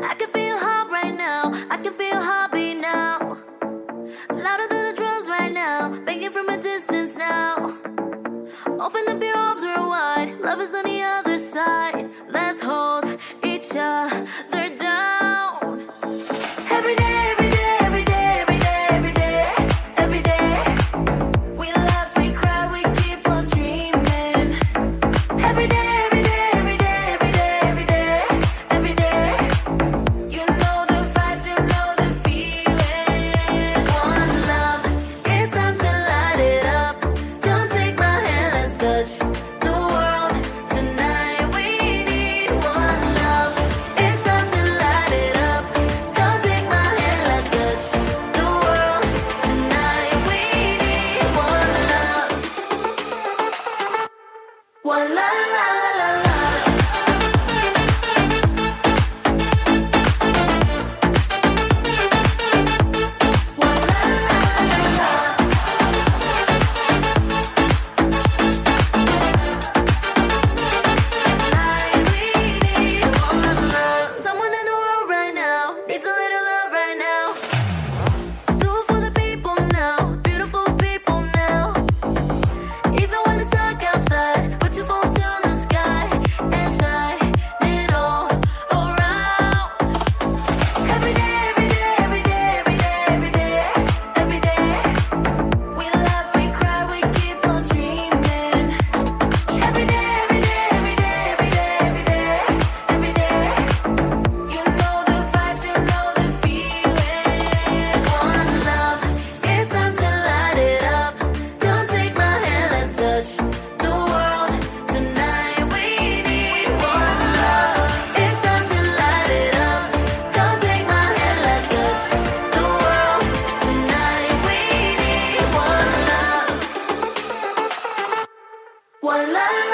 I can feel hot right now. I can feel heartbeat now. Louder than the drums right now. Begging from a distance now. Open up your arms real wide. Love is on the other side. Let's hold each other down. Every day, every day, every day, every day, every day, every day. We laugh, we cry, we keep on dreaming. Every day, every day, every day, every day, every day, every day. You know the vibes, you know the feeling. One love, it's time to light it up. Come take my hand, let's touch the world tonight. We need one love, it's time to light it up. Come take my hand, let's touch the world tonight. We need one love. One love, la la la la. One love, la la la. Tonight we need one love. Someone in the world right now needs a little love right now. Do it for the people now, beautiful people now. Even when it's dark outside, put your phone to the sky and shine it all around. Every day, every day, every day, every day, every day, every day. We laugh, we cry, we keep on dreaming. Every day, every day, every day, every day, every day, every day. You know the vibes, you know the feeling. One love, it's time to light it up. Come take my hand, let's touch the world tonight. We need one love, it's time to light it up. Come take my hand, let's touch the world tonight. We need one love. One love.